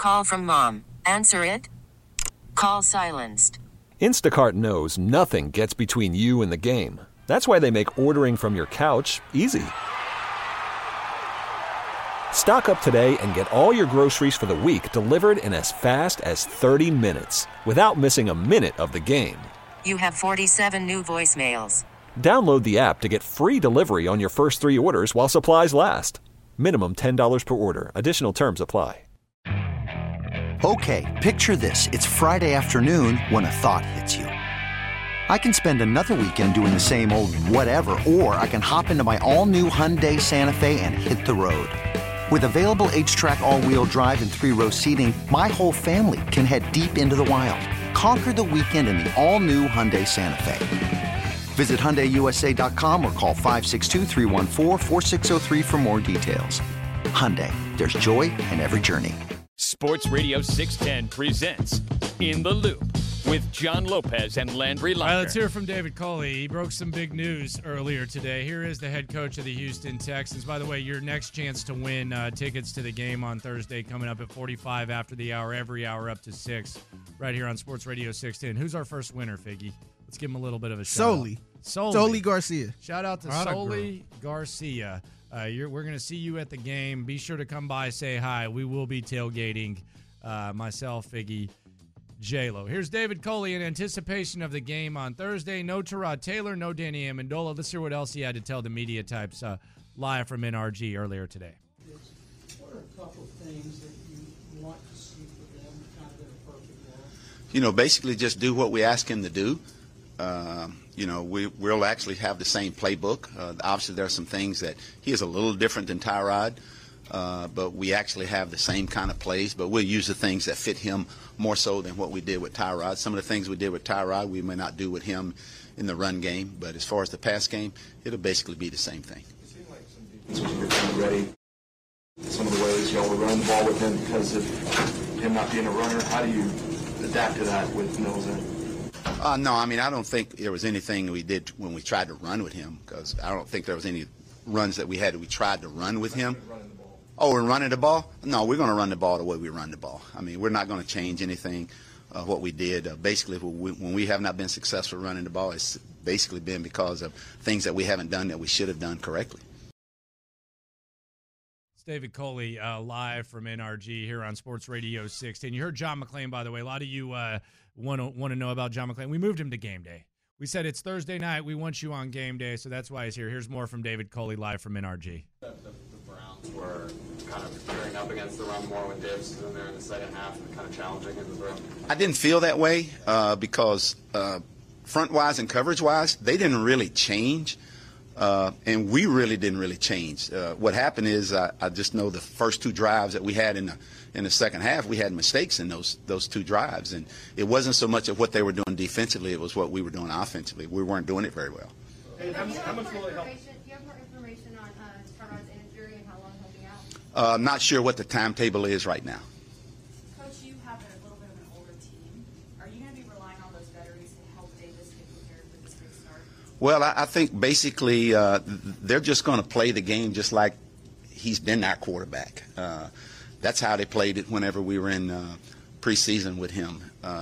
Call from mom. Answer it. Call silenced. Instacart knows nothing gets between you and the game. That's why they make ordering from your couch easy. Stock up today and get all your groceries for the week delivered in as fast as 30 minutes without missing a minute of the game. You have 47 new voicemails. Download the app to get free delivery on your first 3 orders while supplies last. Minimum $10 per order. Additional terms apply. Okay, picture this. It's Friday afternoon when a thought hits you. I can spend another weekend doing the same old whatever, or I can hop into my all-new Hyundai Santa Fe and hit the road. With available H-Track all-wheel drive and 3-row seating, my whole family can head deep into the wild. Conquer the weekend in the all-new Hyundai Santa Fe. Visit HyundaiUSA.com or call 562-314-4603 for more details. Hyundai, there's joy in every journey. Sports Radio 610 presents In the Loop with John Lopez and Landry Locker. All right, let's hear from David Culley. He broke some big news earlier today. Here is the head coach of the Houston Texans. By the way, your next chance to win tickets to the game on Thursday coming up at 45 after the hour, every hour up to 6, right here on Sports Radio 610. Who's our first winner, Figgy? Let's give him a little bit of a shout out. Soli Garcia. Shout out to Soli Garcia. We're going to see you at the game. Be sure to come by, say hi. We will be tailgating, myself, Figgy, J-Lo. Here's David Culley in anticipation of the game on Thursday. No Tyrod Taylor, no Danny Amendola. Let's hear what else he had to tell the media types live from NRG earlier today. What are a couple of things that you want to see for them kind of in a perfect world? Basically just do what we ask him to do. We'll actually have the same playbook. Obviously, there are some things that he is a little different than Tyrod, but we actually have the same kind of plays, but we'll use the things that fit him more so than what we did with Tyrod. Some of the things we did with Tyrod, we may not do with him in the run game, but as far as the pass game, it'll basically be the same thing. It seemed like some defenses were kind of ready. Some of the ways y'all would run the ball with him because of him not being a runner. How do you adapt to that with Mills in? No, I don't think there was anything we did when we tried to run with him, because I don't think there was any runs that we had that we tried to run with him. Oh, we're running the ball? No, we're going to run the ball the way we run the ball. We're not going to change anything what we did. Basically, when we have not been successful running the ball, it's basically been because of things that we haven't done that we should have done correctly. It's David Culley live from NRG here on Sports Radio 610. You heard John McClain, by the way. A lot of you want to know about John McClain. We moved him to game day. We said it's Thursday night. We want you on game day, so that's why he's here. Here's more from David Culley live from NRG. The Browns were kind of gearing up against the run more when Davis was in there in the second half and kind of challenging him as well. I didn't feel that way because front-wise and coverage-wise, they didn't really change, and we really didn't really change. What happened is I just know the first 2 drives that we had in the second half, we had mistakes in those 2 drives, and it wasn't so much of what they were doing defensively, it was what we were doing offensively. We weren't doing it very well. Hey, how much will it help? Do you have more information on Tyrod's injury and how long he'll be out? I'm not sure what the timetable is right now. Coach, you have a little bit of an older team. Are you going to be relying on those veterans to help Davis get prepared for this big start? Well, I think basically they're just going to play the game just like he's been our quarterback. That's how they played it whenever we were in preseason with him.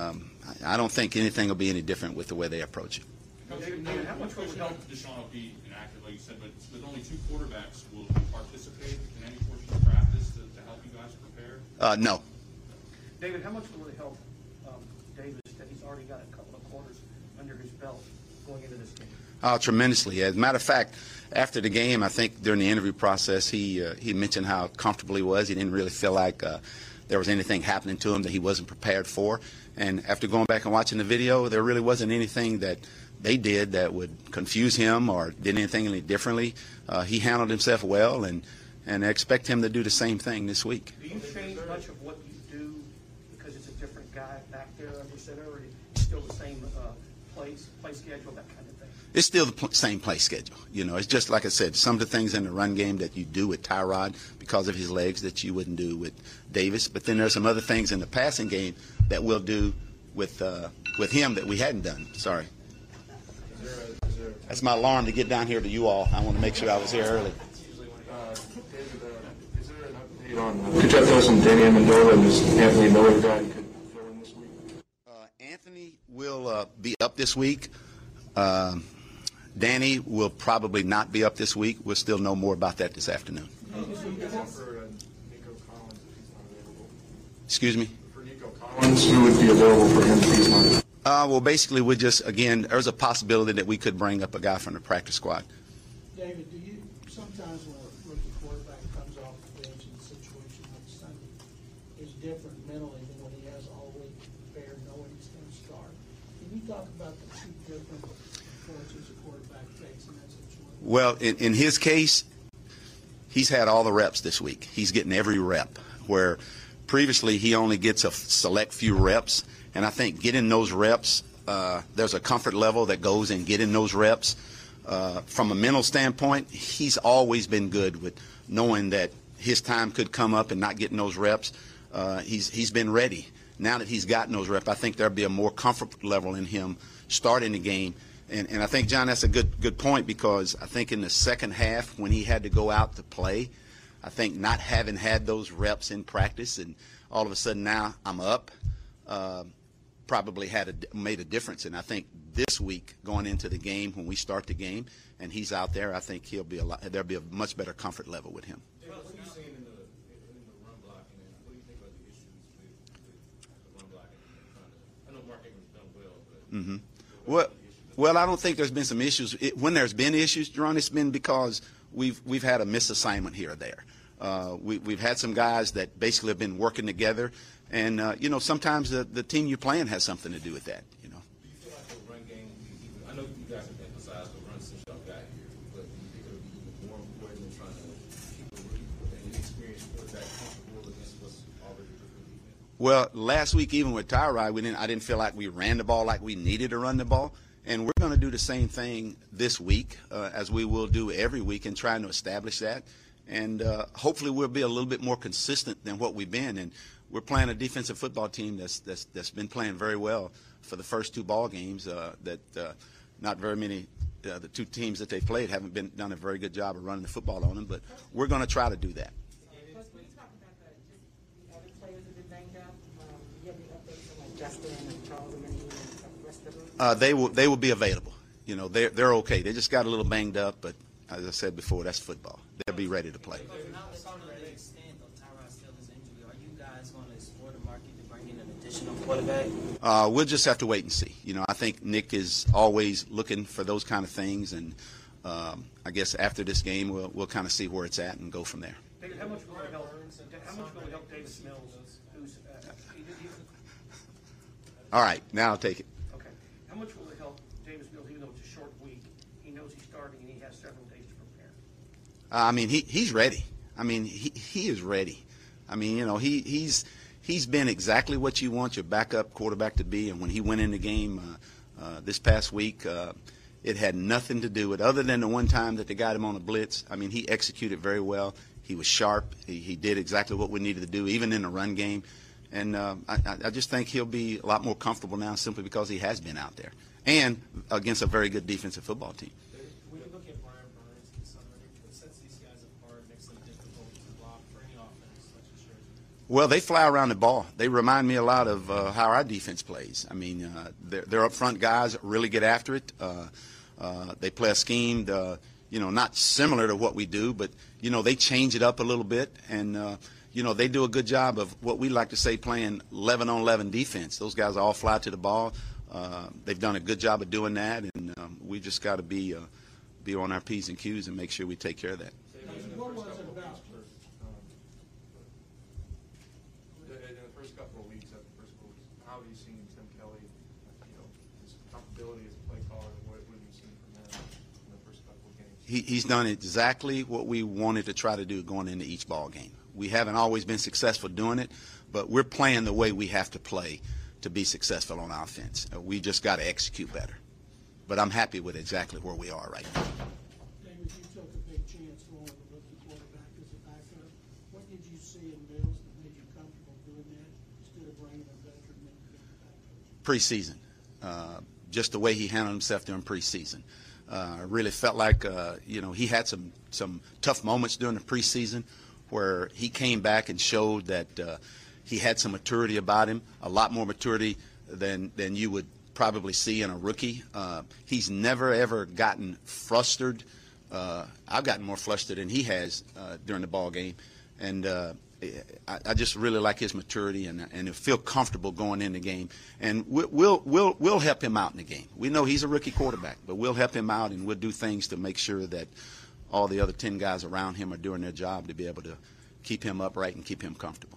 I don't think anything will be any different with the way they approach it. Coach, how much will it help Deshaun will be inactive, like you said, but with only 2 quarterbacks, will you participate in any portion of practice to help you guys prepare? No. David, how much will it help Davis that he's already got a couple of quarters under his belt going into this game? Tremendously. As a matter of fact, after the game, I think during the interview process, he mentioned how comfortable he was. He didn't really feel like there was anything happening to him that he wasn't prepared for. And after going back and watching the video, there really wasn't anything that they did that would confuse him or did anything any differently. He handled himself well, and I expect him to do the same thing this week. Do you change much of what you do because it's a different guy back there under center, or is it still the same play schedule, that kind of thing? It's still the same play schedule. It's just like I said, some of the things in the run game that you do with Tyrod because of his legs that you wouldn't do with Davis. But then there's some other things in the passing game that we'll do with him that we hadn't done. Sorry. That's my alarm to get down here to you all. I want to make sure I was here early. David, is there an update Could you throw some Danny Amendola and this Anthony Miller guy you could fill in this week? Anthony will be up this week. Danny will probably not be up this week. We'll still know more about that this afternoon. Excuse me? For Nico Collins, who would be available for him if he's not? Well, basically, we're just, again, there's a possibility that we could bring up a guy from the practice squad. David, do you sometimes when a rookie quarterback comes off the bench in a situation like Sunday is different mentally than when he has all week prepared, knowing he's going to start? Can you talk about the two different approaches a quarterback takes in that situation? Well, in his case, he's had all the reps this week. He's getting every rep, where previously he only gets a select few reps. And I think getting those reps, there's a comfort level that goes in getting those reps. From a mental standpoint, he's always been good with knowing that his time could come up and not getting those reps. He's been ready. Now that he's gotten those reps, I think there'll be a more comfort level in him starting the game. And I think, John, that's a good point, because I think in the second half when he had to go out to play, I think not having had those reps in practice and all of a sudden now I'm up, probably made a difference. And I think this week going into the game, when we start the game and he's out there, I think there'll be a much better comfort level with him. What are you seeing in the run blocking, and what do you think about the issues with the run blocking? I know Mark Ingram's done well, but Well, I don't think there's been some issues. When there's been issues, Jerron, it's been because we've had a misassignment here or there. We've had some guys that basically have been working together, and sometimes the team you're playing has something to do with that. Do you feel like the run game? I know you guys have emphasized the run since y'all got here, but do you think it would be even more important than trying to keep a rookie and inexperienced quarterback comfortable against what's already a good defense? Well, last week even with Tyrod, I didn't feel like we ran the ball like we needed to run the ball. And we're going to do the same thing this week, as we will do every week, in trying to establish that. And hopefully we'll be a little bit more consistent than what we've been. And we're playing a defensive football team that's been playing very well for the first two ball games. Not very many, the two teams that they've played haven't done a very good job of running the football on them. But we're going to try to do that. When you talk about the other players that have been banged up, do you have any updates on like Justin and Charles and the rest of them? They will be available. They're okay. They just got a little banged up, but as I said before, that's football. They'll be ready to play. Are you guys going to explore the market to bring in an additional quarterback? We'll just have to wait and see. I think Nick is always looking for those kind of things, and I guess after this game, we'll kind of see where it's at and go from there. David, how much will it help Davis Mills? All right, now I'll take it. Okay. How much will it help Davis Mills, even though it's a short week? He knows he's starting and he has several days to prepare. He's ready. He is ready. He's been exactly what you want your backup quarterback to be. And when he went in the game this past week, it had nothing to do with, other than the one time that they got him on a blitz. He executed very well. He was sharp. He did exactly what we needed to do, even in the run game. And I just think he'll be a lot more comfortable now simply because he has been out there and against a very good defensive football team. When you look at Brian Burns and Sumner, what sets these guys apart, makes them difficult to block for any offense such as yours? Well, they fly around the ball. They remind me a lot of how our defense plays. They're up front guys that really get after it. They play a scheme, not similar to what we do, but, they change it up a little bit. And, they do a good job of what we like to say playing 11-on-11 defense. Those guys all fly to the ball. They've done a good job of doing that, and we just got to be on our P's and Q's and make sure we take care of that. What was it about? In the first couple of weeks after the first quarter, how have you seen Tim Kelly, his comfortability as a play caller, and what have you seen from him in the first couple of games? He's done exactly what we wanted to try to do going into each ball game. We haven't always been successful doing it, but we're playing the way we have to play to be successful on offense. We just got to execute better. But I'm happy with exactly where we are right now. David, you took a big chance throwing the rookie quarterback as a backup. What did you see in Mills that made you comfortable doing that instead of bringing a veteran in to be the backup? Preseason. Just the way he handled himself during preseason. I really felt like, he had some tough moments during the preseason where he came back and showed that he had some maturity about him, a lot more maturity than you would probably see in a rookie. He's never, ever gotten frustrated. I've gotten more flustered than he has during the ball game. And I just really like his maturity and feel comfortable going in the game. And we'll help him out in the game. We know he's a rookie quarterback, but we'll help him out, and we'll do things to make sure that all the other 10 guys around him are doing their job to be able to keep him upright and keep him comfortable.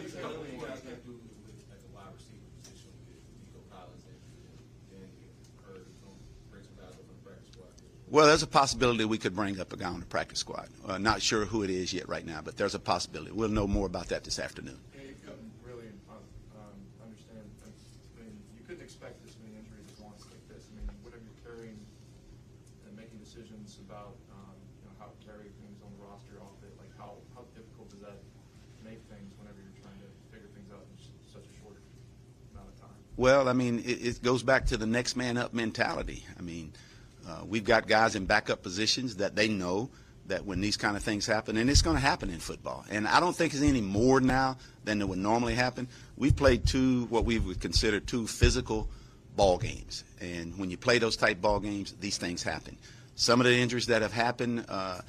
Well, there's a possibility we could bring up a guy on the practice squad. Not sure who it is yet right now, but there's a possibility. We'll know more about that this afternoon. Yeah, you couldn't really understand. I mean, you couldn't expect this many injuries at once like this. I mean, whatever you're carrying and making decisions about how to carry things on the roster off it, like how difficult does that make things whenever you're trying to figure things out in such a short amount of time? Well, I mean, it goes back to the next man up mentality. I mean, we've got guys in backup positions that they know that when these kind of things happen, and it's going to happen in football. And I don't think it's any more now than it would normally happen. We've played what we would consider two physical ball games. And when you play those type ball games, these things happen. Some of the injuries that have happened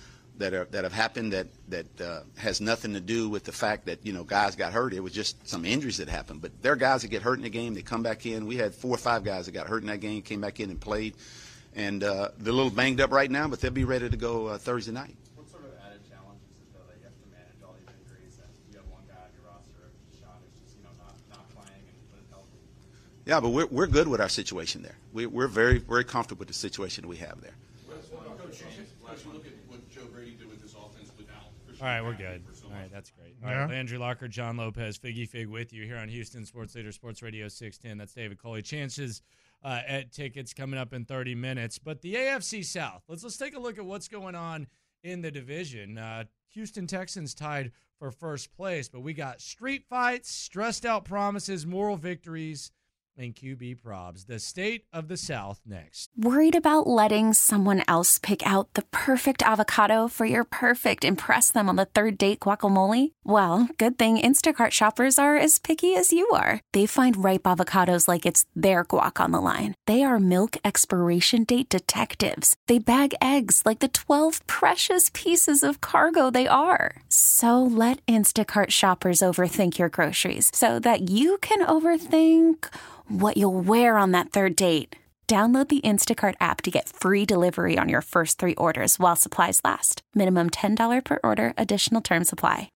that has nothing to do with the fact that, guys got hurt. It was just some injuries that happened. But there are guys that get hurt in the game. They come back in. We had 4 or 5 guys that got hurt in that game, came back in and played. And they're a little banged up right now, but they'll be ready to go Thursday night. What sort of added challenges is it, though, that you have to manage all these injuries and you have one guy on your roster, Deshaun, who's just not playing and wasn't healthy? Yeah, but we're good with our situation there. We're very, very comfortable with the situation we have there. Coach, you look at what Joe Brady did with this offense without Christian. All right, we're good. All right, that's great. All right, Landry Locker, John Lopez, Figgy Fig with you here on Houston Sports Leader Sports Radio 610. That's David Coley. Chances at tickets coming up in 30 minutes. But the AFC South, let's take a look at what's going on in the division. Houston Texans tied for first place, but we got street fights, stressed out promises, moral victories, and QB probs. The state of the South next. Worried about letting someone else pick out the perfect avocado for your perfect impress them on the third date guacamole? Well, good thing Instacart shoppers are as picky as you are. They find ripe avocados like it's their guac on the line. They are milk expiration date detectives. They bag eggs like the 12 precious pieces of cargo they are. So let Instacart shoppers overthink your groceries so that you can overthink what you'll wear on that third date. Download the Instacart app to get free delivery on your first 3 orders while supplies last. Minimum $10 per order. Additional terms apply.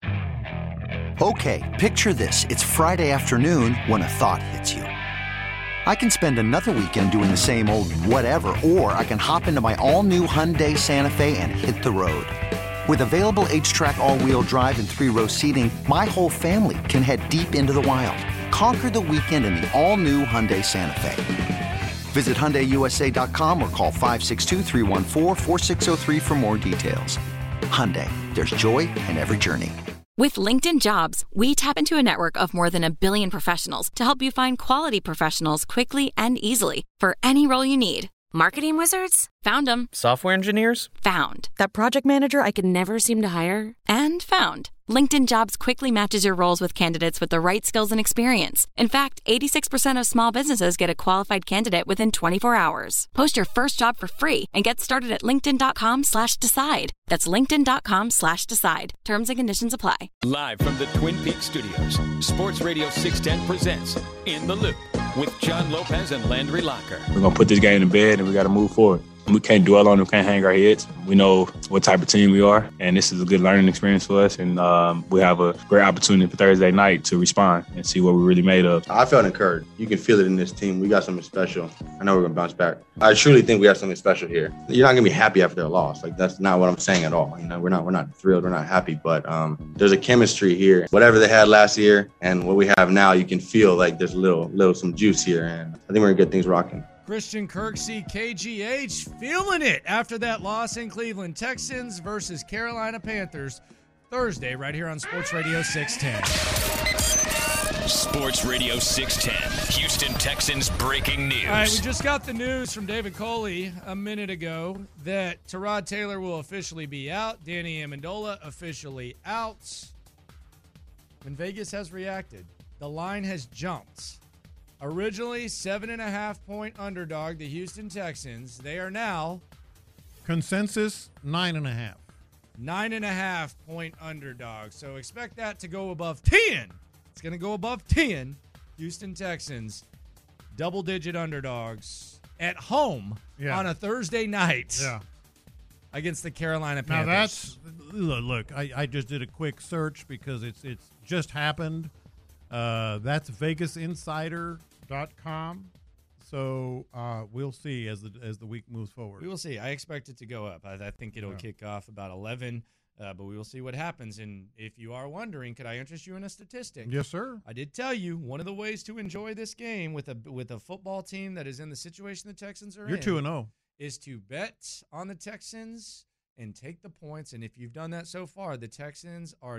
Okay, picture this. It's Friday afternoon when a thought hits you. I can spend another weekend doing the same old whatever, or I can hop into my all-new Hyundai Santa Fe and hit the road. With available H-Track all-wheel drive and 3-row seating, my whole family can head deep into the wild. Conquer the weekend in the all-new Hyundai Santa Fe. Visit HyundaiUSA.com or call 562-314-4603 for more details. Hyundai, there's joy in every journey. With LinkedIn Jobs, we tap into a network of more than 1 billion professionals to help you find quality professionals quickly and easily for any role you need. Marketing wizards? Found them. Software engineers? Found. That project manager I could never seem to hire? And found. LinkedIn Jobs quickly matches your roles with candidates with the right skills and experience. In fact, 86% of small businesses get a qualified candidate within 24 hours. Post your first job for free and get started at linkedin.com/decide. That's linkedin.com/decide. Terms and conditions apply. Live from the Twin Peaks studios, Sports Radio 610 presents In the Loop with John Lopez and Landry Locker. We're going to put this game to bed and we got to move forward. We can't dwell on it. We can't hang our heads. We know what type of team we are, and this is a good learning experience for us. And we have a great opportunity for Thursday night to respond and see what we're really made of. I felt encouraged. You can feel it in this team. We got something special. I know we're going to bounce back. I truly think we have something special here. You're not going to be happy after a loss. Like, that's not what I'm saying at all. You know, we're not thrilled. We're not happy. But there's a chemistry here. Whatever they had last year and what we have now, you can feel like there's some juice here. And I think we're going to get things rocking. Christian Kirksey, KGH, feeling it after that loss in Cleveland. Texans versus Carolina Panthers Thursday right here on Sports Radio 610. Sports Radio 610, Houston Texans breaking news. All right, we just got the news from David Coley a minute ago that Tyrod Taylor will officially be out. Danny Amendola officially out. And Vegas has reacted. The line has jumped. Originally 7.5-point underdog, the Houston Texans. They are now consensus 9.5. 9.5-point underdog. So expect that to go above 10. It's going to go above 10. Houston Texans, double-digit underdogs at home on a Thursday night against the Carolina Panthers. Now that's look. I just did a quick search because it's just happened. That's VegasInsider.com. So we'll see as the week moves forward. We will see. I expect it to go up. I think it'll kick off about 11. But we will see what happens. And if you are wondering, could I interest you in a statistic? Yes, sir. I did tell you one of the ways to enjoy this game with a football team that is in the situation the Texans are You're 2-0. is to bet on the Texans and take the points. And if you've done that so far, the Texans are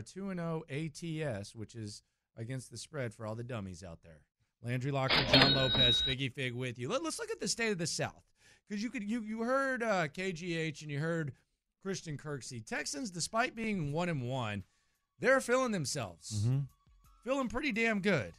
2-0 ATS, which is against the spread for all the dummies out there. Landry Locker, John Lopez, Figgy Fig with you. Let's look at the state of the South. Because you heard KGH and you heard Christian Kirksey. Texans, despite being 1-1, they're feeling themselves. Feeling pretty damn good.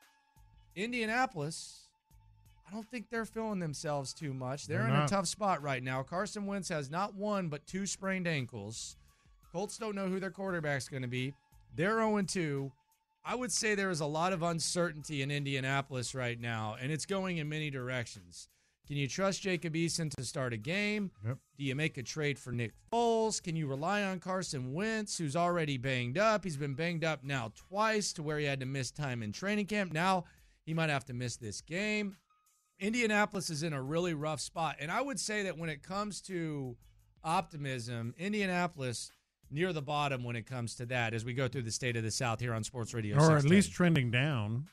Indianapolis, I don't think they're feeling themselves too much. They're in a tough spot right now. Carson Wentz has not one but 2 sprained ankles. Colts don't know who their quarterback's going to be. They're 0-2. I would say there is a lot of uncertainty in Indianapolis right now, and it's going in many directions. Can you trust Jacob Eason to start a game? Yep. Do you make a trade for Nick Foles? Can you rely on Carson Wentz, who's already banged up? He's been banged up now twice to where he had to miss time in training camp. Now he might have to miss this game. Indianapolis is in a really rough spot. And I would say that when it comes to optimism, Indianapolis near the bottom when it comes to that as we go through the state of the South here on Sports Radio 610. Or at least trending down.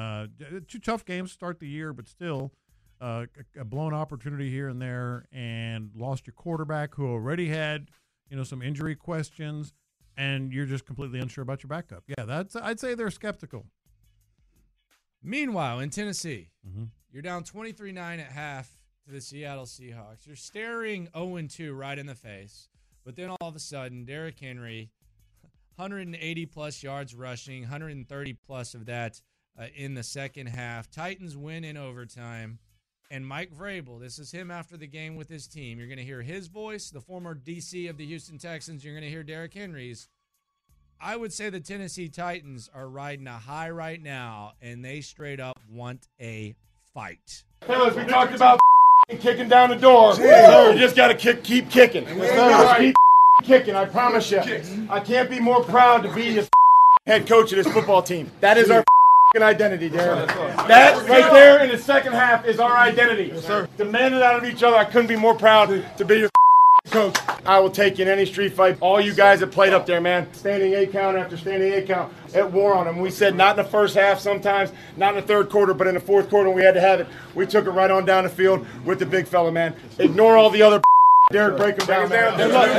2 tough games to start the year, but still a blown opportunity here and there, and lost your quarterback who already had some injury questions, and you're just completely unsure about your backup. Yeah, I'd say they're skeptical. Meanwhile, in Tennessee, you're down 23-9 at half to the Seattle Seahawks. You're staring 0-2 right in the face. But then all of a sudden, Derrick Henry, 180-plus yards rushing, 130-plus of that in the second half. Titans win in overtime. And Mike Vrabel, this is him after the game with his team. You're going to hear his voice, the former DC of the Houston Texans. You're going to hear Derrick Henry's. I would say the Tennessee Titans are riding a high right now, and they straight up want a fight. Fellas, we talked about kicking down the door. You just got to keep kicking. Keep kicking, I promise you. I can't be more proud to be the head coach of this football team. That is our identity, Darren. That right there in the second half is our identity. Yes, sir. Demanded out of each other. I couldn't be more proud to be your coach. I will take you in any street fight. All you guys that played up there, man. Standing 8 count after standing 8 count. It wore on them. We said not in the first half sometimes, not in the third quarter, but in the fourth quarter when we had to have it. We took it right on down the field with the big fella, man. Ignore all the other Derek, break him down, man. And look,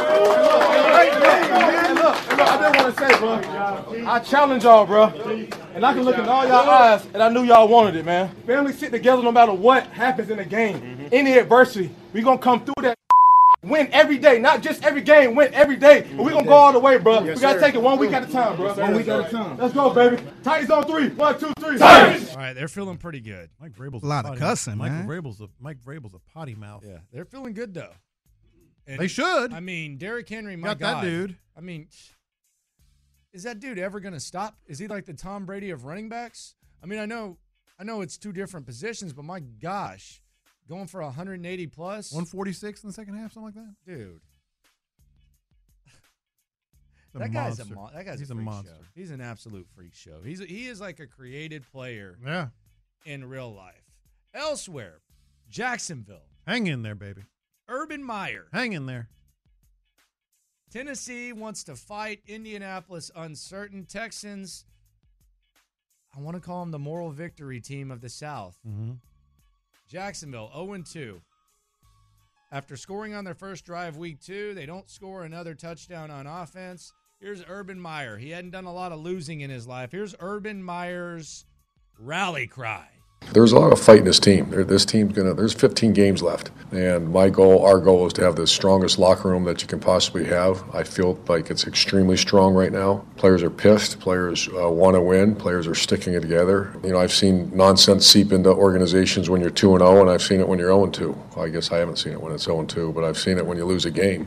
I didn't want to say, bro, I challenge y'all, bro. And I can look in all y'all eyes, and I knew y'all wanted it, man. Family sit together no matter what happens in the game. Any adversity, we going to come through that. Win every day, not just every game, win every day. But we're going to go all the way, bro. Yes, we got to take it 1 week at a time, bro. 1 week at a time. Let's go, baby. Titans on 3. 1, 2, 3. Titans! All right, they're feeling pretty good. Mike Vrabel's a lot of cussing, man. Mike Vrabel's a potty mouth. Yeah, they're feeling good, though. And they should. I mean, Derrick Henry, my got God. that dude. I mean, is that dude ever going to stop? Is he like the Tom Brady of running backs? I mean, I know it's 2 different positions, but my gosh, going for 180 plus, 146 in the second half, something like that, dude. That guy's a monster. Show. He's an absolute freak show. He is like a created player. Yeah. In real life. Elsewhere, Jacksonville. Hang in there, baby. Urban Meyer. Hang in there. Tennessee wants to fight. Indianapolis uncertain. Texans, I want to call them the moral victory team of the South. Jacksonville 0-2. After scoring on their first drive week 2, they don't score another touchdown on offense. Here's Urban Meyer. He hadn't done a lot of losing in his life. Here's Urban Meyer's rally cry. There's a lot of fight in this team. There's 15 games left. And our goal is to have the strongest locker room that you can possibly have. I feel like it's extremely strong right now. Players are pissed. Players want to win. Players are sticking it together. I've seen nonsense seep into organizations when you're 2-0, and I've seen it when you're 0-2. I guess I haven't seen it when it's 0-2, but I've seen it when you lose a game.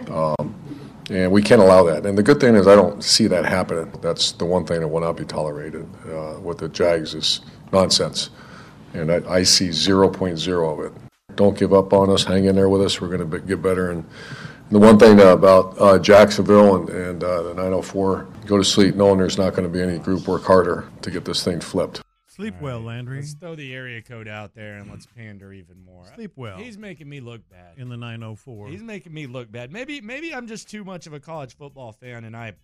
And we can't allow that. And the good thing is I don't see that happening. That's the one thing that will not be tolerated with the Jags is nonsense. And I see 0.0 of it. Don't give up on us. Hang in there with us. We're going to get better. And the one thing about Jacksonville and the 904, go to sleep knowing there's not going to be any group work harder to get this thing flipped. Sleep well, Landry. Let's throw the area code out there and let's pander even more. Sleep well. He's making me look bad. In the 904. He's making me look bad. Maybe I'm just too much of a college football fan, and I'm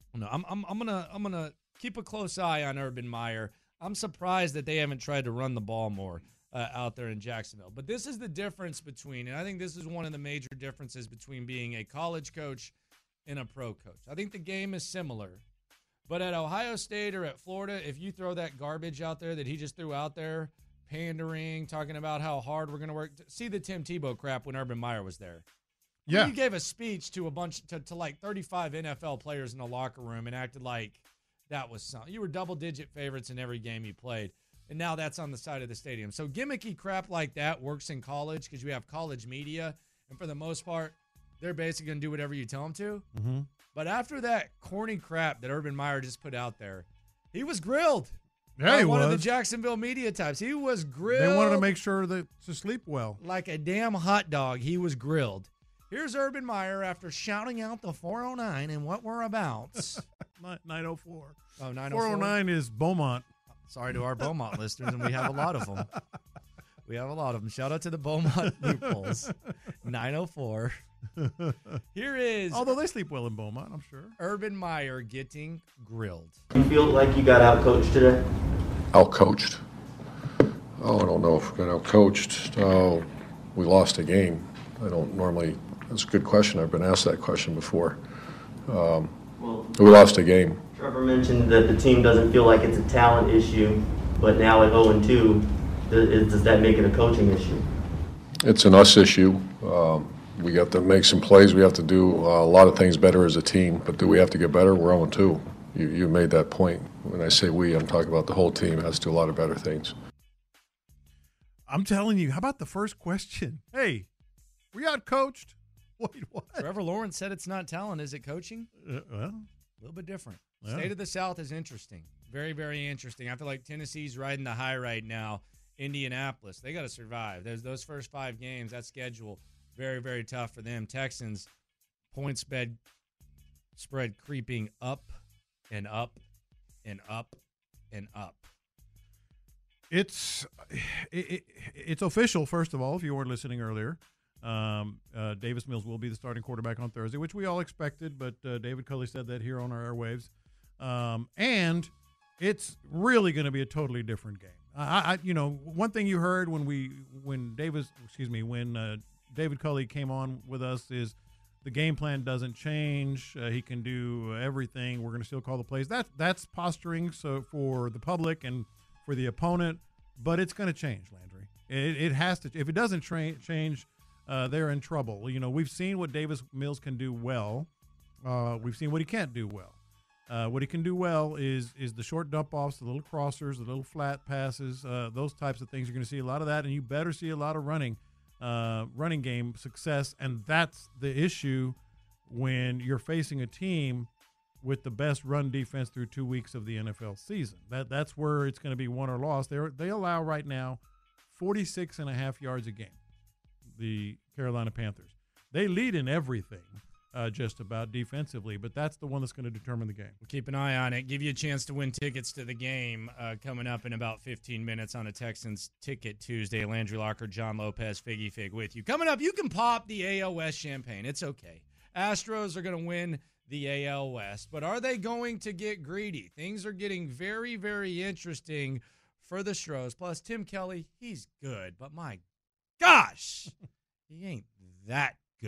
gonna keep a close eye on Urban Meyer. I'm surprised that they haven't tried to run the ball more out there in Jacksonville. But this is the difference between, and I think this is one of the major differences between being a college coach and a pro coach. I think the game is similar. But at Ohio State or at Florida, if you throw that garbage out there that he just threw out there, pandering, talking about how hard we're going to work. See the Tim Tebow crap when Urban Meyer was there. Yeah. You gave a speech to to like 35 NFL players in the locker room and acted like that was something. You were double-digit favorites in every game you played, and now that's on the side of the stadium. So gimmicky crap like that works in college because you have college media, and for the most part, they're basically going to do whatever you tell them to. Mm-hmm. But after that corny crap that Urban Meyer just put out there, he was grilled. Yeah, he one was. of the Jacksonville media types. He was grilled. They wanted to make sure to sleep well. Like a damn hot dog, he was grilled. Here's Urban Meyer after shouting out the 409 and what we're about. 904. Oh, 904. 409 is Beaumont. Sorry to our Beaumont listeners, and we have a lot of them. We have a lot of them. Shout out to the Beaumont loopholes. 904. Here is. Although they sleep well in Beaumont, I'm sure. Urban Meyer getting grilled. Do you feel like you got out-coached today? Out-coached? Oh, I don't know if we got out-coached. Oh, we lost a game. I don't normally. That's a good question. I've been asked that question before. We lost a game. Trevor mentioned that the team doesn't feel like it's a talent issue, but now at 0-2, does that make it a coaching issue? It's an us issue. We got to make some plays. We have to do a lot of things better as a team. But do we have to get better? We're 0-2. You made that point. When I say we, I'm talking about the whole team has to do a lot of better things. I'm telling you, how about the first question? Hey, we out-coached? Wait, what? Trevor Lawrence said it's not talent. Is it coaching? Well, a little bit different. Yeah. State of the South is interesting. Very, very interesting. I feel like Tennessee's riding the high right now. Indianapolis, they got to survive. There's those first 5 games, that schedule, very, very tough for them. Texans, point spread creeping up and up and up and up. It's official, first of all, if you weren't listening earlier. Davis Mills will be the starting quarterback on Thursday, which we all expected, but David Culley said that here on our airwaves. And it's really going to be a totally different game. One thing you heard when David Culley came on with us is the game plan doesn't change. He can do everything. We're going to still call the plays. That's posturing so for the public and for the opponent, but it's going to change, Landry. It has to. If it doesn't change, they're in trouble. We've seen what Davis Mills can do well. We've seen what he can't do well. What he can do well is the short dump-offs, the little crossers, the little flat passes, those types of things. You're going to see a lot of that, and you better see a lot of running game success, and that's the issue when you're facing a team with the best run defense through 2 weeks of the NFL season. That's where it's going to be won or lost. They allow right now 46.5 yards a game, the Carolina Panthers. They lead in everything. Just about defensively, but that's the one that's going to determine the game. We'll keep an eye on it. Give you a chance to win tickets to the game coming up in about 15 minutes on a Texans Ticket Tuesday. Landry Locker, John Lopez, Figgy Fig with you. Coming up, you can pop the AL West champagne. It's okay. Astros are going to win the AL West, but are they going to get greedy? Things are getting very, very interesting for the Stros. Plus, Tim Kelly, he's good, but my gosh, he ain't that good.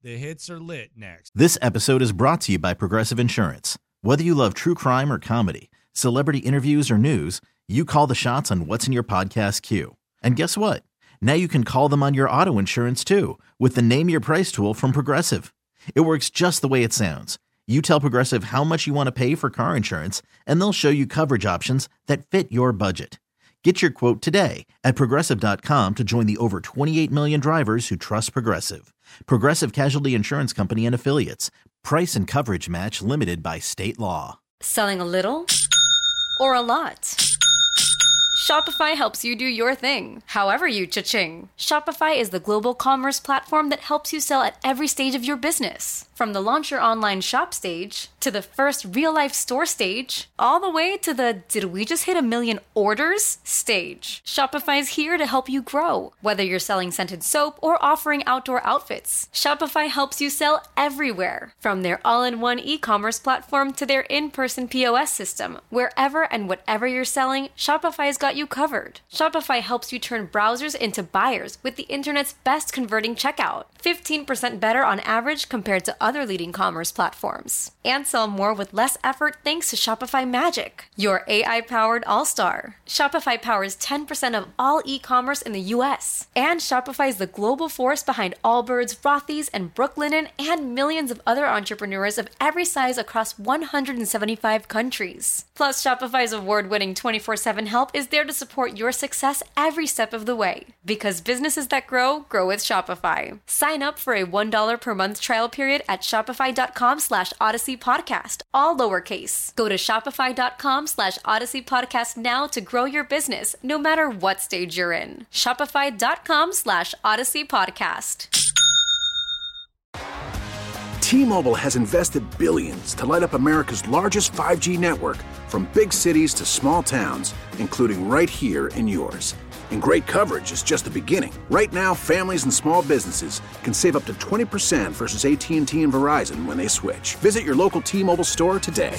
The hits are lit next. This episode is brought to you by Progressive Insurance. Whether you love true crime or comedy, celebrity interviews or news, you call the shots on what's in your podcast queue. And guess what? Now you can call them on your auto insurance too with the Name Your Price tool from Progressive. It works just the way it sounds. You tell Progressive how much you want to pay for car insurance, and they'll show you coverage options that fit your budget. Get your quote today at Progressive.com to join the over 28 million drivers who trust Progressive. Progressive Casualty Insurance Company and Affiliates. Price and coverage match limited by state law. Selling a little or a lot? Shopify helps you do your thing, however you cha-ching. Shopify is the global commerce platform that helps you sell at every stage of your business. From the launch your online shop stage, to the first real-life store stage, all the way to the did we just hit 1 million orders stage. Shopify's here to help you grow. Whether you're selling scented soap or offering outdoor outfits, Shopify helps you sell everywhere. From their all-in-one e-commerce platform to their in-person POS system, wherever and whatever you're selling, Shopify's got you covered. Shopify helps you turn browsers into buyers with the internet's best converting checkout. 15% better on average compared to other leading commerce platforms. And sell more with less effort thanks to Shopify Magic, your AI-powered all-star. Shopify powers 10% of all e-commerce in the U.S. And Shopify is the global force behind Allbirds, Rothy's, and Brooklinen, and millions of other entrepreneurs of every size across 175 countries. Plus, Shopify's award-winning 24/7 help is there to support your success every step of the way. Because businesses that grow with Shopify. Sign up for a $1 per month trial period at shopify.com/Odyssey Podcast, all lowercase. Go to shopify.com/Odyssey Podcast now to grow your business, no matter what stage you're in. Shopify.com/Odyssey Podcast. T-Mobile has invested billions to light up America's largest 5G network, from big cities to small towns, including right here in yours. And great coverage is just the beginning. Right now, families and small businesses can save up to 20% versus AT&T and Verizon when they switch. Visit your local T-Mobile store today.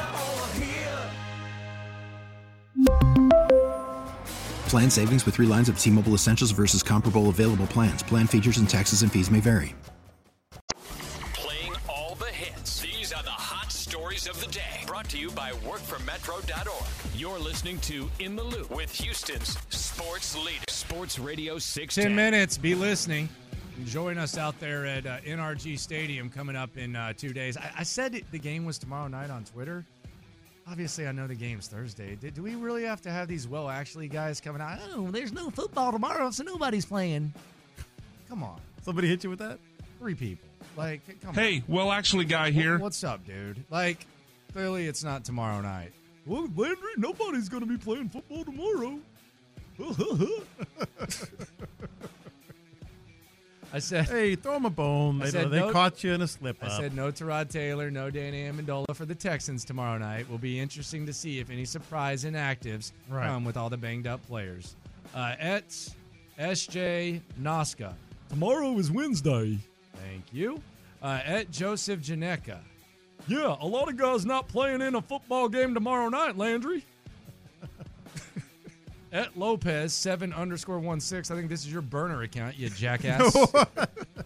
Plan savings with 3 lines of T-Mobile Essentials versus comparable available plans. Plan features and taxes and fees may vary. Playing all the hits. These are the hot stories of the day. Brought to you by workformetro.org. You're listening to In the Loop with Houston's sports leader, Sports Radio 610. 10 minutes. Be listening. Join us out there at NRG Stadium coming up in 2 days. I said the game was tomorrow night on Twitter. Obviously, I know the game's Thursday. Do we really have to have these actually guys coming out? Oh, there's no football tomorrow, so nobody's playing. Come on. Somebody hit you with that? 3 people. Like, come on. Hey, actually guy here. What's up, dude? Like, clearly it's not tomorrow night. Well, Landry, nobody's going to be playing football tomorrow. I said, hey, throw them a bone. They caught you in a slip-up. I said no to Rod Taylor, no Danny Amendola for the Texans tomorrow night. Will be interesting to see if any surprise inactives come with all the banged-up players. At SJ Noska, tomorrow is Wednesday. Thank you. At Joseph Janeka, yeah, a lot of guys not playing in a football game tomorrow night, Landry. At Lopez 7_16. I think this is your burner account, you jackass. Tomorrow? ?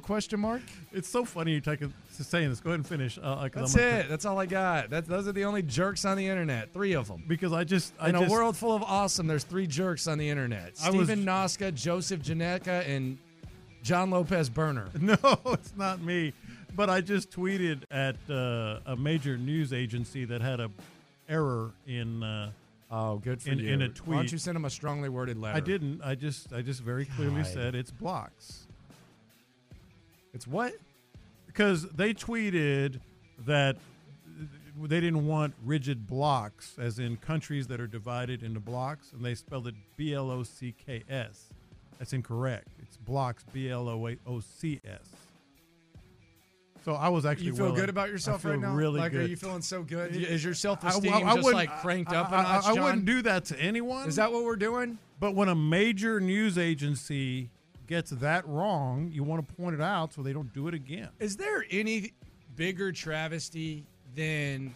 It's so funny you're saying this. Go ahead and finish. That's it. That's all I got. Those are the only jerks on the internet. 3 of them. Because in a world full of awesome, there's 3 jerks on the internet. Steven Noska, Joseph Janeka, and John Lopez Burner. No, it's not me. But I just tweeted at a major news agency that had a error in. Good for you. In a tweet. Why don't you send him a strongly worded letter? I didn't. I just very clearly said it's blocks. It's what? Because they tweeted that they didn't want rigid blocks, as in countries that are divided into blocks, and they spelled it BLOCKS. That's incorrect. It's blocks, BLOCS. So I was actually. You feel good about yourself right now? Really good. Are you feeling so good? Is your self-esteem just cranked up a notch, John? I wouldn't do that to anyone. Is that what we're doing? But when a major news agency gets that wrong, you want to point it out so they don't do it again. Is there any bigger travesty than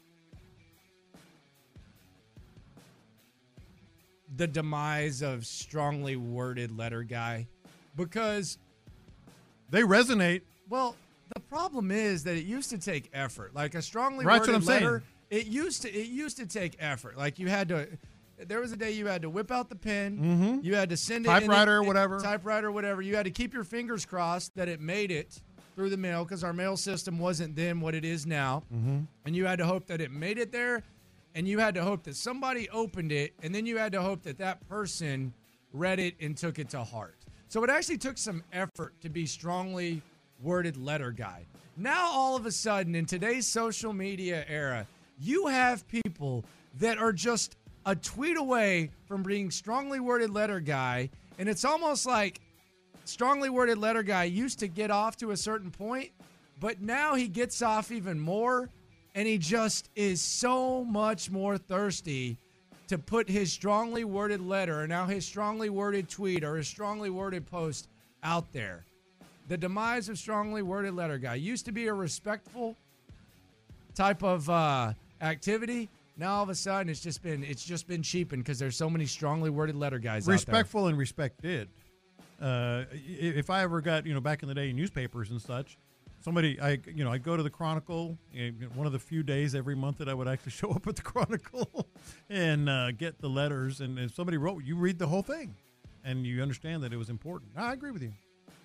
the demise of strongly worded letter guy? Because They resonate. Well, the problem is that it used to take effort. Like a strongly Right, that's worded what I'm letter, it used to take effort. Like you had to. There was a day you had to whip out the pen. Mm-hmm. You had to send it Typewriter in or whatever. Typewriter or whatever. You had to keep your fingers crossed that it made it through the mail because our mail system wasn't then what it is now. Mm-hmm. And you had to hope that it made it there, and you had to hope that somebody opened it, and then you had to hope that that person read it and took it to heart. So it actually took some effort to be strongly worded letter guy. Now all of a sudden in today's social media era, you have people that are just a tweet away from being strongly worded letter guy, and it's almost like strongly worded letter guy used to get off to a certain point, but now he gets off even more, and he just is so much more thirsty to put his strongly worded letter or now his strongly worded tweet or his strongly worded post out there. The demise of strongly worded letter guy used to be a respectful type of activity. Now all of a sudden it's just been cheapened because there's so many strongly worded letter guys Respectful out there. and respected. If I ever got, back in the day, newspapers and such, I'd go to the Chronicle, one of the few days every month that I would actually show up at the Chronicle and get the letters. And if somebody wrote, you read the whole thing and you understand that it was important. I agree with you.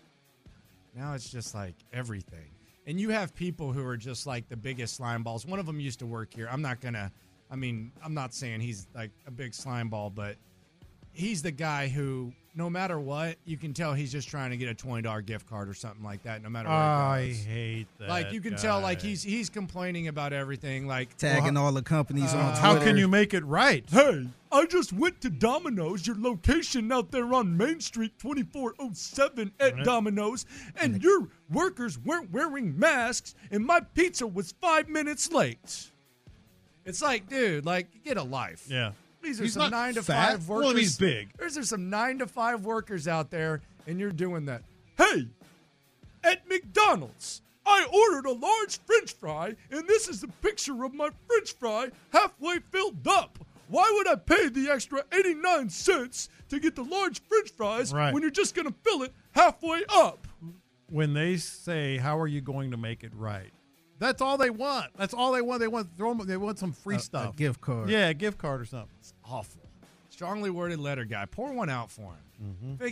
Now it's just like everything. And you have people who are just like the biggest slime balls. One of them used to work here. I'm not saying he's like a big slime ball, but he's the guy who, no matter what, you can tell he's just trying to get a $20 gift card or something like that, no matter what it goes. I hate that. Like, you can tell, like, he's complaining about everything. Like, tagging all the companies on Twitter. How can you make it right? Hey, I just went to Domino's, your location out there on Main Street, 2407 at Domino's, and your workers weren't wearing masks, and my pizza was 5 minutes late. It's like, dude, like, get a life. Yeah. These are He's some not 9 to fat. 5 workers. Well, he's big. There's some 9 to 5 workers out there, and you're doing that. Hey, at McDonald's, I ordered a large French fry, and this is a picture of my French fry halfway filled up. Why would I pay the extra 89 cents to get the large French fries when you're just going to fill it halfway up? When they say, how are you going to make it right? That's all they want. That's all they want. They want some free stuff. A gift card. Yeah, a gift card or something. It's awful. Strongly worded letter guy. Pour one out for him. Figgy,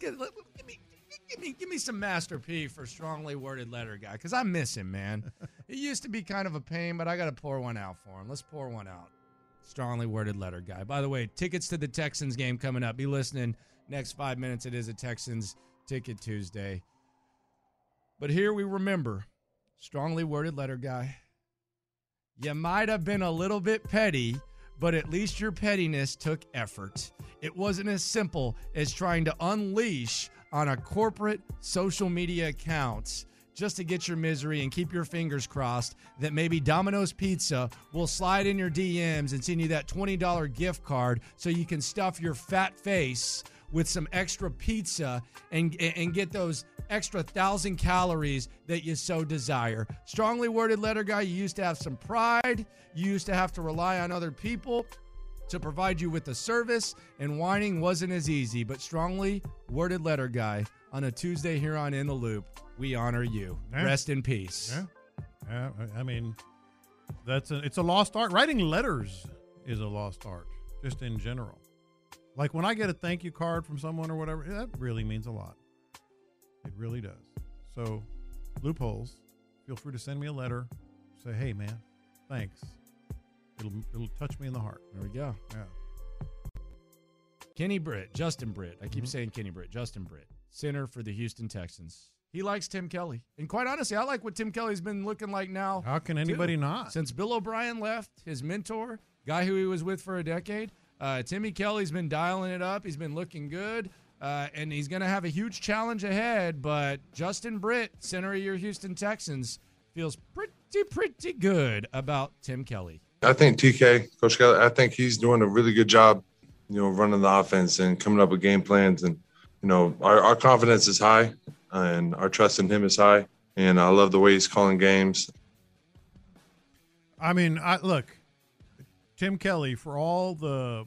give me some Master P for strongly worded letter guy, because I miss him, man. He used to be kind of a pain, but I got to pour one out for him. Let's pour one out. Strongly worded letter guy. By the way, tickets to the Texans game coming up. Be listening next 5 minutes. It is a Texans Ticket Tuesday. But here we remember, strongly worded letter guy, you might have been a little bit petty, but at least your pettiness took effort. It wasn't as simple as trying to unleash on a corporate social media account just to get your misery and keep your fingers crossed that maybe Domino's Pizza will slide in your DMs and send you that $20 gift card so you can stuff your fat face with some extra pizza and get those extra 1,000 calories that you so desire. Strongly worded letter guy, you used to have some pride. You used to have to rely on other people to provide you with the service, and whining wasn't as easy. But strongly worded letter guy, on a Tuesday here on In the Loop, we honor you. Yeah. Rest in peace. Yeah. I mean, it's a lost art. Writing letters is a lost art, just in general. Like when I get a thank you card from someone or whatever, that really means a lot. It really does. So, loopholes, feel free to send me a letter. Say, hey, man, thanks. It'll touch me in the heart. There we go. Yeah. Kenny Britt, Justin Britt. I keep saying Kenny Britt, Justin Britt, center for the Houston Texans. He likes Tim Kelly. And quite honestly, I like what Tim Kelly's been looking like now. How can anybody not? Since Bill O'Brien left, his mentor, guy who he was with for a decade, Timmy Kelly's been dialing it up. He's been looking good. And he's going to have a huge challenge ahead. But Justin Britt, center of your Houston Texans, feels pretty good about Tim Kelly. I think TK, Coach Kelly, I think he's doing a really good job, running the offense and coming up with game plans. And, our confidence is high and our trust in him is high. And I love the way he's calling games. I mean, look, Tim Kelly, for all the,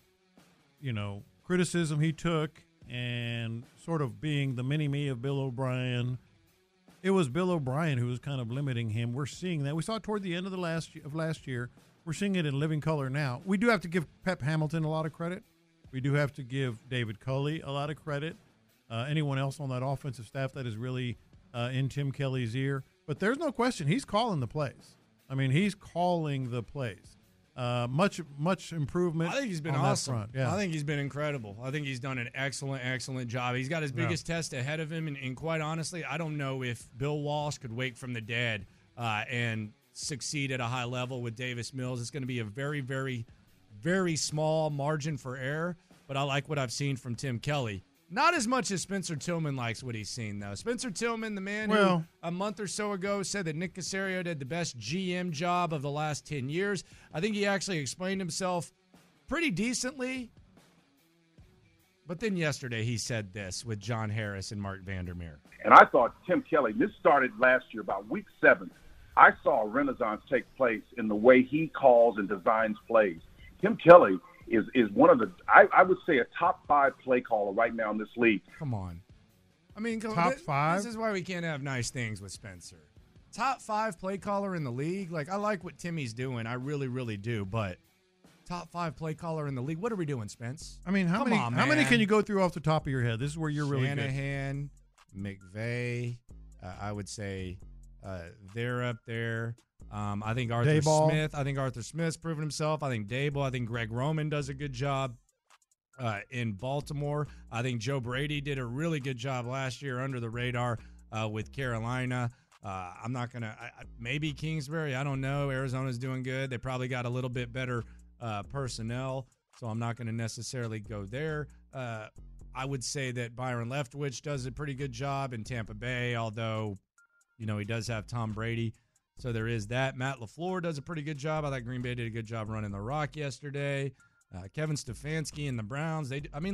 criticism he took and sort of being the mini-me of Bill O'Brien, it was Bill O'Brien who was kind of limiting him. We're seeing that. We saw it toward the end of last year. We're seeing it in living color now. We do have to give Pep Hamilton a lot of credit. We do have to give David Culley a lot of credit. Anyone else on that offensive staff that is really in Tim Kelly's ear. But there's no question he's calling the plays. I mean, he's calling the plays. Much improvement. I think he's been on awesome. That front. Yeah. I think he's been incredible. I think he's done an excellent job. He's got his biggest test ahead of him, and quite honestly, I don't know if Bill Walsh could wake from the dead and succeed at a high level with Davis Mills. It's going to be a very, very, very small margin for error, but I like what I've seen from Tim Kelly. Not as much as Spencer Tillman likes what he's seen, though. Spencer Tillman, the man who a month or so ago said that Nick Caserio did the best GM job of the last 10 years. I think he actually explained himself pretty decently. But then yesterday he said this with John Harris and Mark Vandermeer. And I thought Tim Kelly, this started last year, about week 7. I saw a renaissance take place in the way he calls and designs plays. Tim Kelly is one of the, I would say, a top 5 play caller right now in this league. Come on. I mean, top 5? This is why we can't have nice things with Spencer. Top 5 play caller in the league? Like, I like what Timmy's doing. I really, really do. But top 5 play caller in the league? What are we doing, Spence? I mean, how many can you go through off the top of your head? This is where you're really good. Shanahan, McVay, I would say they're up there. I think Arthur Smith. I think Arthur Smith's proven himself. I think Daboll. I think Greg Roman does a good job in Baltimore. I think Joe Brady did a really good job last year under the radar with Carolina. I'm not going to – maybe Kingsbury. I don't know. Arizona's doing good. They probably got a little bit better personnel, so I'm not going to necessarily go there. I would say that Byron Leftwich does a pretty good job in Tampa Bay, although, he does have Tom Brady. So there is that. Matt LaFleur does a pretty good job. I thought Green Bay did a good job running the rock yesterday. Kevin Stefanski and the Browns.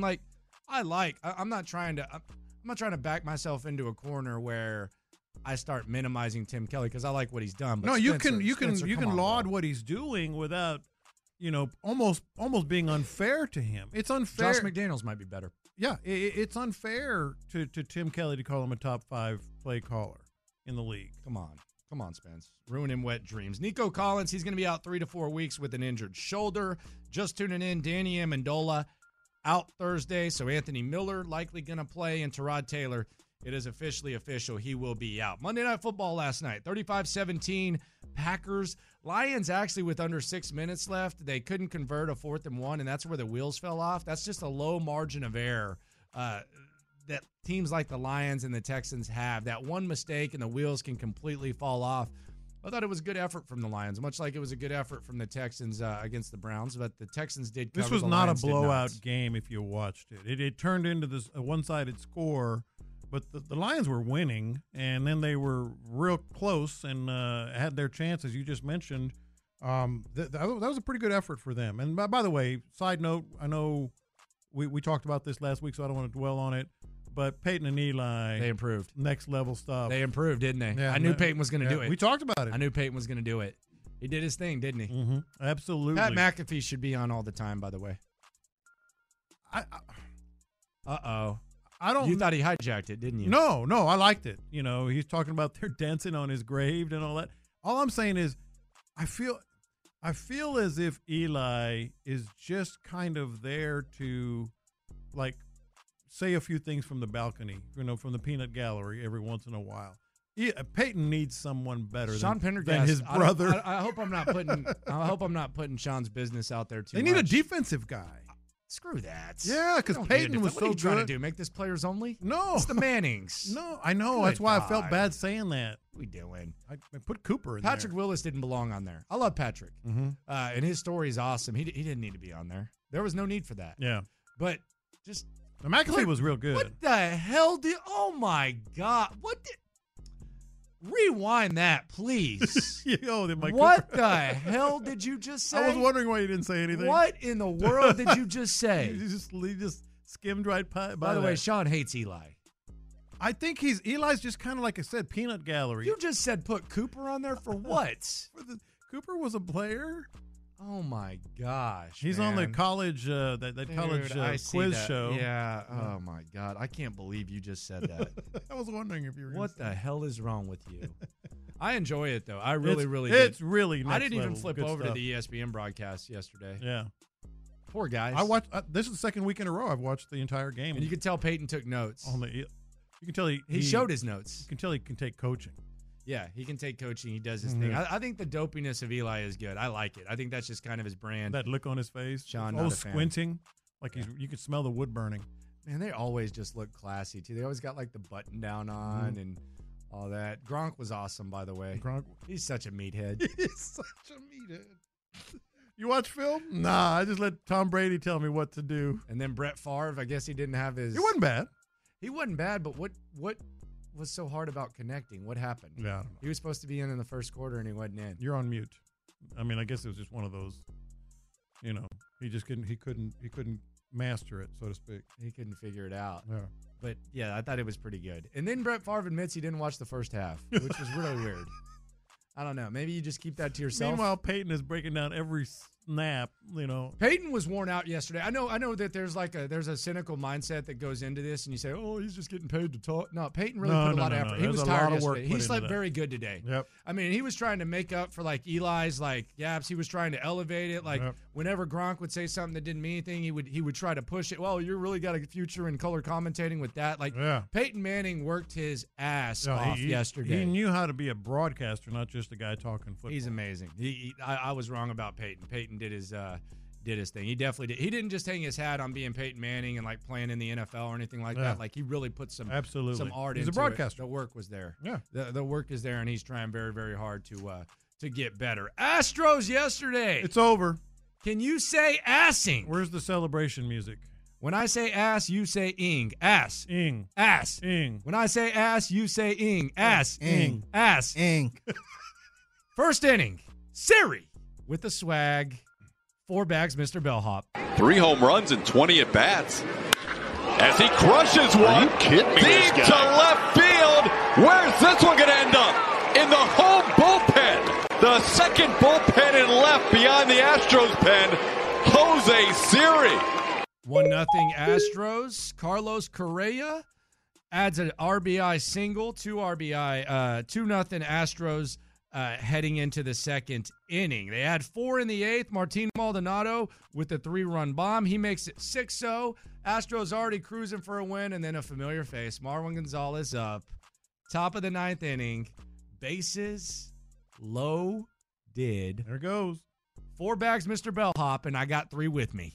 I'm not trying to back myself into a corner where I start minimizing Tim Kelly because I like what he's done. But no, Spencer, you can laud what he's doing without, almost being unfair to him. It's unfair. Josh McDaniels might be better. Yeah, it's unfair to Tim Kelly to call him a top 5 play caller in the league. Come on, Spence. Ruining wet dreams. Nico Collins, he's going to be out 3 to 4 weeks with an injured shoulder. Just tuning in, Danny Amendola out Thursday, so Anthony Miller likely going to play, and Tyrod Taylor, it is officially official. He will be out. Monday Night Football last night, 35-17, Packers. Lions actually with under 6 minutes left. They couldn't convert a 4th and 1, and that's where the wheels fell off. That's just a low margin of error that teams like the Lions and the Texans have. That one mistake and the wheels can completely fall off. I thought it was a good effort from the Lions, much like it was a good effort from the Texans against the Browns, but the Texans did cover. This was the not Lions a blowout game if you watched it. It turned into this a one-sided score, but the Lions were winning, and then they were real close and had their chances. You just mentioned that was a pretty good effort for them. And by the way, side note, I know we talked about this last week, so I don't want to dwell on it. But Peyton and Eli, they improved. Next level stuff. They improved, didn't they? Yeah, I knew Peyton was going to do it. We talked about it. I knew Peyton was going to do it. He did his thing, didn't he? Mm-hmm. Absolutely. Pat McAfee should be on all the time, by the way. Uh-oh. You thought he hijacked it, didn't you? No, I liked it. He's talking about they're dancing on his grave and all that. All I'm saying is I feel as if Eli is just kind of there to, like, say a few things from the balcony, from the peanut gallery every once in a while. Peyton needs someone better Sean than Pendergast, his brother. I hope I'm not putting Sean's business out there too much. They need a defensive guy. Screw that. Yeah, because Peyton was so good. What are you trying to do? Make this players only? No, it's the Mannings. No, I know. Good That's why God. I felt bad saying that. What are we doing? I put Cooper in Patrick Willis didn't belong on there. I love Patrick, and his story is awesome. He didn't need to be on there. There was no need for that. Yeah, but just. McAfee was real good. What the hell did? Oh my God! Rewind that, please. What the hell did you just say? I was wondering why you didn't say anything. What in the world did you just say? He just skimmed right by. By the way, Sean hates Eli. I think Eli's just kind of like I said, peanut gallery. You just said put Cooper on there for what? Cooper was a player. Oh my gosh! He's on the college that college quiz show. Yeah. Oh my God! I can't believe you just said that. I was wondering if you were. What the hell is wrong with you? I enjoy it though. I really did. It's really. I didn't even flip good over stuff. to the ESPN broadcast yesterday. Yeah. Poor guys. I watched. This is the second week in a row I've watched the entire game. And you can tell Peyton took notes. You can tell he showed his notes. You can tell he can take coaching. Yeah, he can take coaching. He does his thing. I think the dopiness of Eli is good. I like it. I think that's just kind of his brand. That look on his face. Sean, oh, not a fan. squinting. Like you can smell the wood burning. Man, they always just look classy, too. They always got, like, the button down on and all that. Gronk was awesome, by the way. He's such a meathead. He's such a meathead. You watch film? Nah, I just let Tom Brady tell me what to do. And then Brett Favre, I guess he didn't have his... He wasn't bad. He wasn't bad, but what was so hard about connecting? What happened? Yeah, I don't know. He was supposed to be in the first quarter, and he wasn't in. You're on mute. I mean, I guess it was just one of those, he just couldn't master it, so to speak. He couldn't figure it out. Yeah. But, yeah, I thought it was pretty good. And then Brett Favre admits he didn't watch the first half, which was really weird. I don't know. Maybe you just keep that to yourself. Meanwhile, Peyton is breaking down every snap, Peyton was worn out yesterday. I know that there's a cynical mindset that goes into this, and you say, oh, he's just getting paid to talk. No, Peyton really put a lot of effort. He was tired yesterday. He slept very good today. Yep. I mean, he was trying to make up for Eli's gaps. He was trying to elevate it. Whenever Gronk would say something that didn't mean anything, he would try to push it. Well, you really got a future in color commentating with that. Peyton Manning worked his ass off yesterday. He knew how to be a broadcaster, not just a guy talking football. He's amazing. I was wrong about Peyton. Peyton did his thing. He definitely did. He didn't just hang his hat on being Peyton Manning and playing in the NFL or anything like that. He really put some art He's into a broadcaster. it. The work was there. Yeah. The work is there, and he's trying very, very hard to get better. Astros yesterday. It's over. Can you say assing? Where's the celebration music? When I say ass, you say ing. Ass. Ing. Ass. Ing. When I say ass, you say ing. Ass. Ing. Ass. Ing. First inning. Siri with the swag. 4 bags, Mr. Bellhop. 3 home runs and 20 at-bats. As he crushes one. Are you kidding me? Deep to left field. Where's this one going to end up? In the home bullpen. The second bullpen in left behind the Astros pen. Jose Siri. 1-0 Astros. Carlos Correa adds an RBI single. 2-0 Astros. Heading into the second inning. They had 4 in the 8th. Martin Maldonado with the 3-run bomb. He makes it 6-0. Astros already cruising for a win, and then a familiar face. Marwin Gonzalez up. Top of the 9th inning. Bases loaded. There it goes. 4 bags, Mr. Bellhop, and I got 3 with me.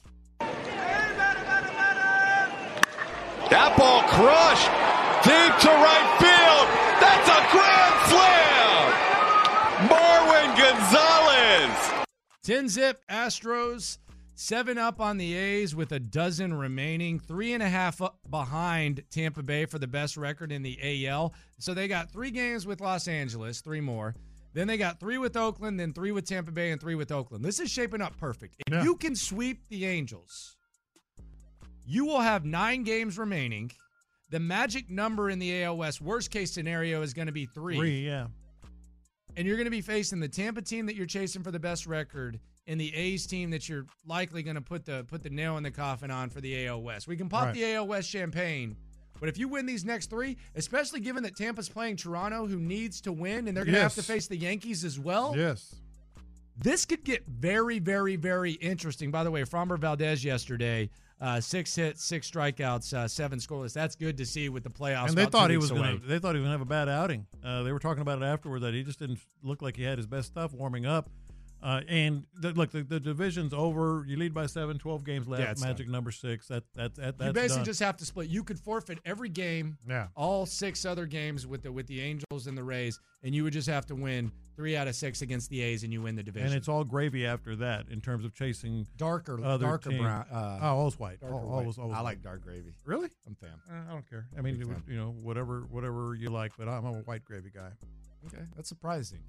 That ball crushed. Deep to right field. That's a grand slam. Marwin Gonzalez. 10-zip Astros, 7 up on the A's with a dozen remaining, 3.5 up behind Tampa Bay for the best record in the AL. So they got 3 games with Los Angeles, 3 more. Then they got 3 with Oakland, then 3 with Tampa Bay, and 3 with Oakland. This is shaping up perfect. If you can sweep the Angels, you will have 9 games remaining. The magic number in the AL West, worst case scenario, is going to be 3. 3, yeah. And you're going to be facing the Tampa team that you're chasing for the best record and the A's team that you're likely going to put the nail in the coffin on for the AL West. We can pop the AL West champagne, but if you win these next 3, especially given that Tampa's playing Toronto, who needs to win, and they're going to have to face the Yankees as well. Yes. This could get very, very, very interesting. By the way, Framber Valdez yesterday, 6 hits, 6 strikeouts, 7 scoreless. That's good to see with the playoffs. And they thought he was going to have a bad outing. They were talking about it afterward that he just didn't look like he had his best stuff warming up. The division's over. You lead by 7, 12 games left. Yeah, magic done. Number 6. That's you basically done. Just have to split. You could forfeit every game, all 6 other games with the Angels and the Rays, and you would just have to win 3 out of 6 against the A's, and you win the division. And it's all gravy after that in terms of chasing darker teams. brown. Always white. Always white. I like dark gravy. Really? I'm a fan. I don't care. I mean, whatever you like, but I'm a white gravy guy. Okay, that's surprising.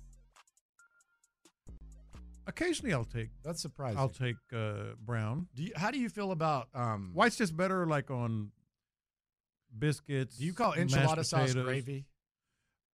Occasionally, I'll take. That's surprising. I'll take brown. How do you feel about white's just better, like on biscuits? Do you call enchilada sauce gravy?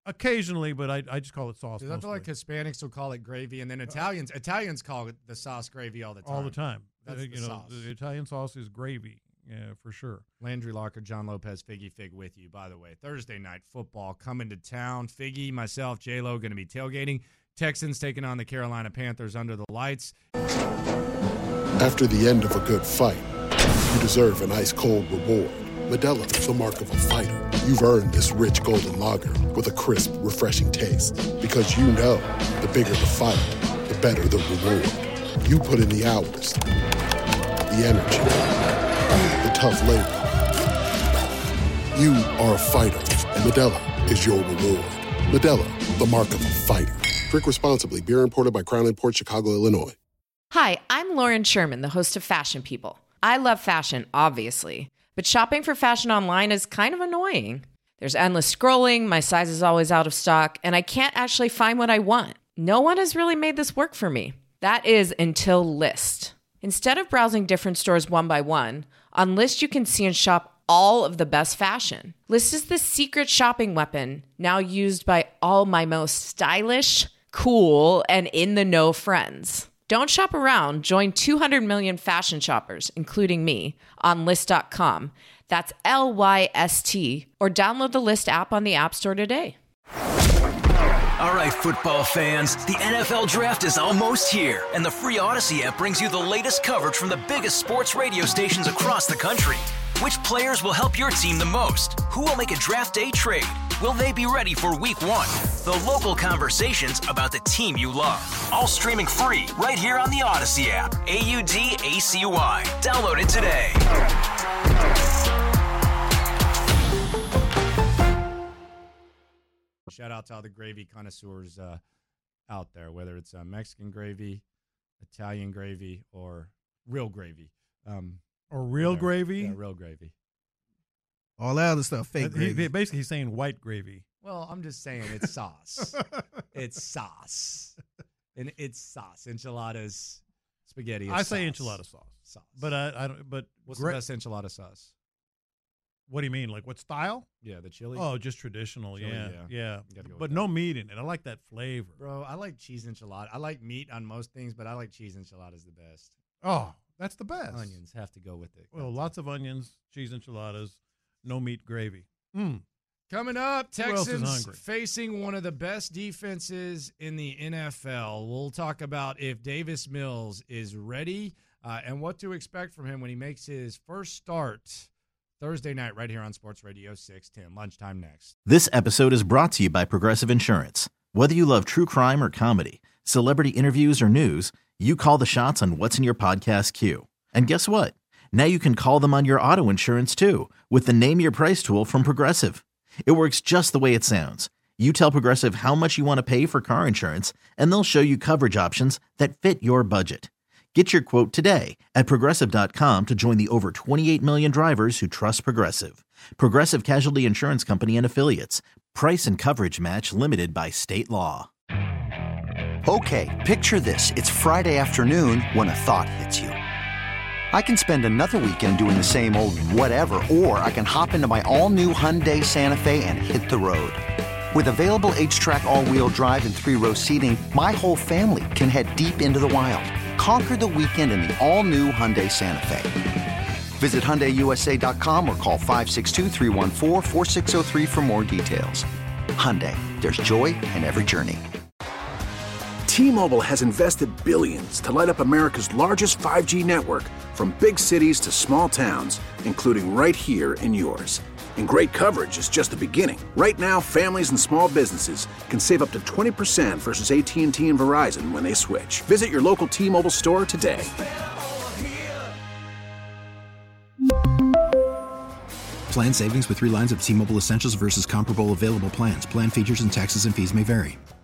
Occasionally, but I just call it sauce. I feel like Hispanics will call it gravy, and then Italians call it the sauce gravy all the time. All the time. That's the sauce. The Italian sauce is gravy, for sure. Landry Locker, John Lopez, Figgy Fig with you, by the way. Thursday night football coming to town. Figgy, myself, J-Lo going to be tailgating. Texans taking on the Carolina Panthers under the lights. After the end of a good fight, you deserve an ice-cold reward. Modelo is the mark of a fighter. You've earned this rich golden lager with a crisp, refreshing taste. Because you know, the bigger the fight, the better the reward. You put in the hours, the energy, the tough labor. You are a fighter, and Modelo is your reward. Modelo, the mark of a fighter. Drink responsibly. Beer imported by Crown Imports, Chicago, Illinois. Hi, I'm Lauren Sherman, the host of Fashion People. I love fashion, obviously. But shopping for fashion online is kind of annoying. There's endless scrolling, my size is always out of stock, and I can't actually find what I want. No one has really made this work for me. That is until Lyst. Instead of browsing different stores one by one, on Lyst you can see and shop all of the best fashion. Lyst is the secret shopping weapon, now used by all my most stylish, cool, and in-the-know friends. Don't shop around. Join 200 million fashion shoppers, including me, on Lyst.com. That's Lyst. Or download the Lyst app on the App Store today. All right, football fans, the NFL Draft is almost here, and the free Odyssey app brings you the latest coverage from the biggest sports radio stations across the country. Which players will help your team the most? Who will make a draft day trade? Will they be ready for week 1? The local conversations about the team you love. All streaming free right here on the Odyssey app. AUDACY. Download it today. Shout out to all the gravy connoisseurs out there, whether it's Mexican gravy, Italian gravy, or real gravy. Or real gravy? Yeah, real gravy. All that other stuff, fake gravy. Basically, he's saying white gravy. Well, I'm just saying it's sauce. It's sauce. And it's sauce. Enchiladas, spaghetti. I say enchilada sauce. But I don't. But what's the best enchilada sauce? What do you mean? Like what style? Yeah, the chili. Oh, just traditional. Chili, yeah. Go But no meat in it. I like that flavor. Bro, I like cheese enchilada. I like meat on most things, but I like cheese enchiladas the best. Oh, that's the best. Onions have to go with it. Well, lots of onions, cheese enchiladas, no meat gravy. Coming up, Texans hungry? facing one of the best defenses in the NFL. We'll talk about if Davis Mills is ready and what to expect from him when he makes his first start Thursday night right here on Sports Radio 610. Lunchtime next. This episode is brought to you by Progressive Insurance. Whether you love true crime or comedy, celebrity interviews or news, you call the shots on what's in your podcast queue. And guess what? Now you can call them on your auto insurance too with the Name Your Price tool from Progressive. It works just the way it sounds. You tell Progressive how much you want to pay for car insurance, and they'll show you coverage options that fit your budget. Get your quote today at Progressive.com to join the over 28 million drivers who trust Progressive. Progressive Casualty Insurance Company and Affiliates. Price and coverage match limited by state law. Okay, picture this. It's Friday afternoon when a thought hits you. I can spend another weekend doing the same old whatever, or I can hop into my all-new Hyundai Santa Fe and hit the road. With available H-Track all-wheel drive and 3-row seating, my whole family can head deep into the wild. Conquer the weekend in the all-new Hyundai Santa Fe. Visit HyundaiUSA.com or call 562-314-4603 for more details. Hyundai, there's joy in every journey. T-Mobile has invested billions to light up America's largest 5G network, from big cities to small towns, including right here in yours. And great coverage is just the beginning. Right now, families and small businesses can save up to 20% versus AT&T and Verizon when they switch. Visit your local T-Mobile store today. Plan savings with 3 lines of T-Mobile Essentials versus comparable available plans. Plan features and taxes and fees may vary.